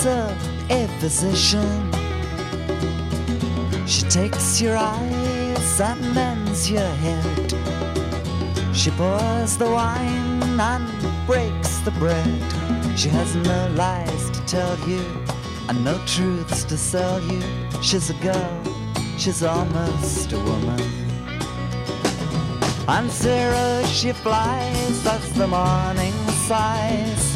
also a physician. She takes your eyes and mends your head. She pours the wine and breaks the bread. She has no lies to tell you and no truths to sell you. She's a girl, she's almost a woman. On zero she flies as the morning sighs.